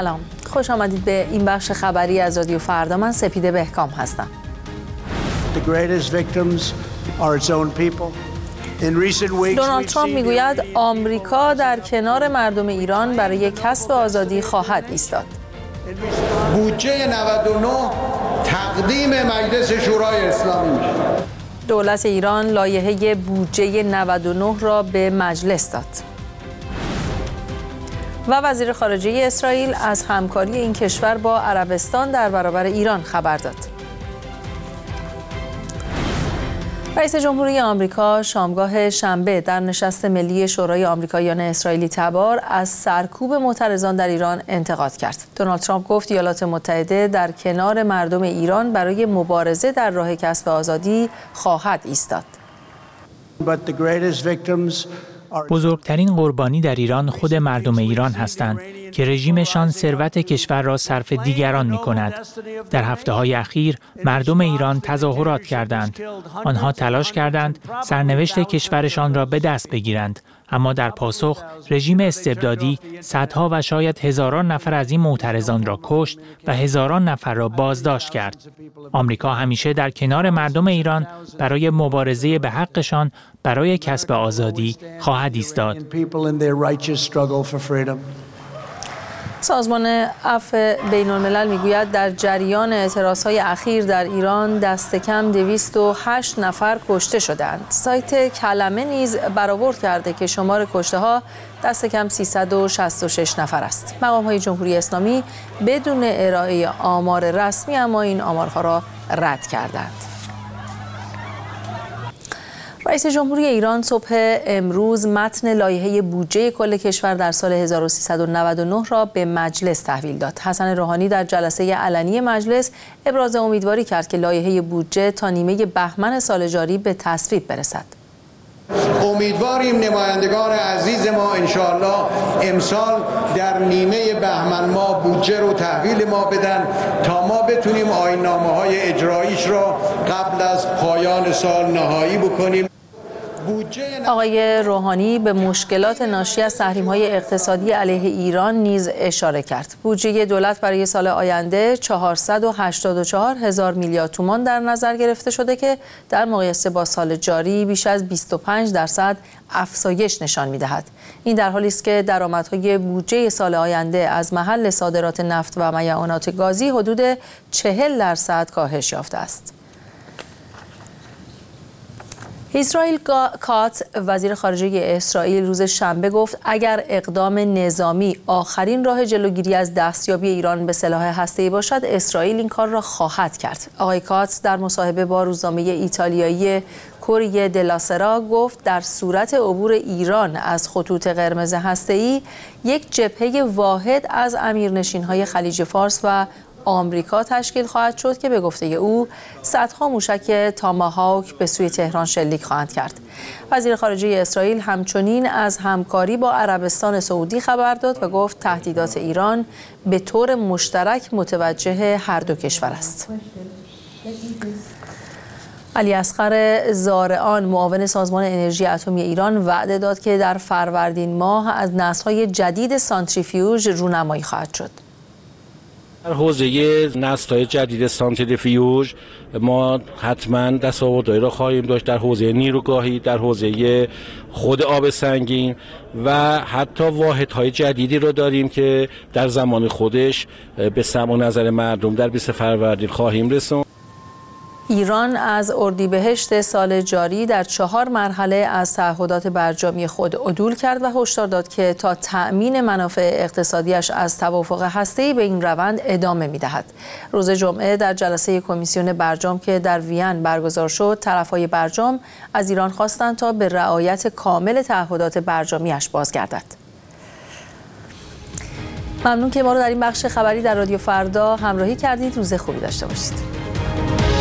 سلام، خوش آمدید به این بخش خبری از رادیو فردا. من سپیده بهکام هستم. دونالد ترامپ میگوید آمریکا در کنار مردم ایران برای کسب آزادی خواهد ایستاد. بودجه 99 تقدیم مجلس شورای اسلامی. دولت ایران لایحه بودجه 99 را به مجلس داد. و وزیر خارجه اسرائیل از همکاری این کشور با عربستان در برابر ایران خبر داد. رئیس جمهوری آمریکا شامگاه شنبه در نشست ملی شورای آمریکاییان اسرائیلی تبار از سرکوب معترضان در ایران انتقاد کرد. دونالد ترامپ گفت ایالات متحده در کنار مردم ایران برای مبارزه در راه کسب آزادی خواهد ایستاد. بزرگترین قربانی در ایران خود مردم ایران هستند که رژیمشان ثروت کشور را صرف دیگران می کند. در هفته‌های اخیر مردم ایران تظاهرات کردند. آنها تلاش کردند سرنوشت کشورشان را به دست بگیرند. اما در پاسخ رژیم استبدادی صدها و شاید هزاران نفر از این معترضان را کشت و هزاران نفر را بازداشت کرد. آمریکا همیشه در کنار مردم ایران برای مبارزه به حقشان برای کسب آزادی خواهد ایستاد. سازمان عفو بین‌الملل میگوید در جریان اعتراضهای اخیر در ایران دست کم 208 نفر کشته شدند. سایت کلمه نیز برآورد کرده که شمار کشته‌ها دست کم 366 نفر است. مقام‌های جمهوری اسلامی بدون ارائه آمار رسمی اما این آمارها را رد کردند. رئیس جمهوری ایران صبح امروز متن لایحه بودجه کل کشور در سال 1399 را به مجلس تحویل داد. حسن روحانی در جلسه علنی مجلس ابراز امیدواری کرد که لایحه بودجه تا نیمه بهمن سال جاری به تصویب برسد. امیدواریم نمایندگان عزیز ما انشاءالله امسال در نیمه بهمن ماه بودجه رو تحویل ما بدن تا ما بتونیم آیین‌نامه‌های اجراییش را قبل از پایان سال نهایی بکنیم. آقای روحانی به مشکلات ناشی از تحریم‌های اقتصادی علیه ایران نیز اشاره کرد. بودجه دولت برای سال آینده 484 هزار میلیارد تومان در نظر گرفته شده که در مقایسه با سال جاری بیش از 25% افزایش نشان می‌دهد. این در حالی است که درآمدهای بودجه سال آینده از محل صادرات نفت و معدنیات گازی حدود 40% کاهش یافته است. اسرائیل کاتس وزیر خارجه اسرائیل روز شنبه گفت اگر اقدام نظامی آخرین راه جلوگیری از دستیابی ایران به سلاح هسته‌ای باشد اسرائیل این کار را خواهد کرد. آقای کاتس در مصاحبه با روزنامه ایتالیایی کوریه دلا سرا گفت در صورت عبور ایران از خطوط قرمز هسته‌ای یک جبهه واحد از امیرنشین‌های خلیج فارس و آمریکا تشکیل خواهد شد که به گفته او صدها موشک تاماهاوک به سوی تهران شلیک خواهند کرد. وزیر خارجه اسرائیل همچنین از همکاری با عربستان سعودی خبر داد و گفت تهدیدات ایران به طور مشترک متوجه هر دو کشور است. علی اصغر زارعان معاون سازمان انرژی اتمی ایران وعده داد که در فروردین ماه از نسل‌های جدید سانتریفیوژ رونمایی خواهد شد. در حوزه نسل‌های جدید سانتریفیوژ ما حتما دستاوردهایی را خواهیم داشت در حوزه نیروگاهی، در حوزه خود آب سنگین و حتی واحدهای جدیدی را داریم که در زمان خودش به سمع و نظر مردم در 20 فروردین خواهیم رسوند. ایران از اردیبهشت سال جاری در 4 مرحله از تعهدات برجامی خود عدول کرد و هشدار داد که تا تأمین منافع اقتصادیش از توافق هسته‌ای به این روند ادامه می‌دهد. روز جمعه در جلسه کمیسیون برجام که در وین برگزار شد، طرف‌های برجام از ایران خواستند تا به رعایت کامل تعهدات برجامیش بازگردد. ممنون که ما رو در این بخش خبری در رادیو فردا همراهی کردید. روز خوبی داشته باشید.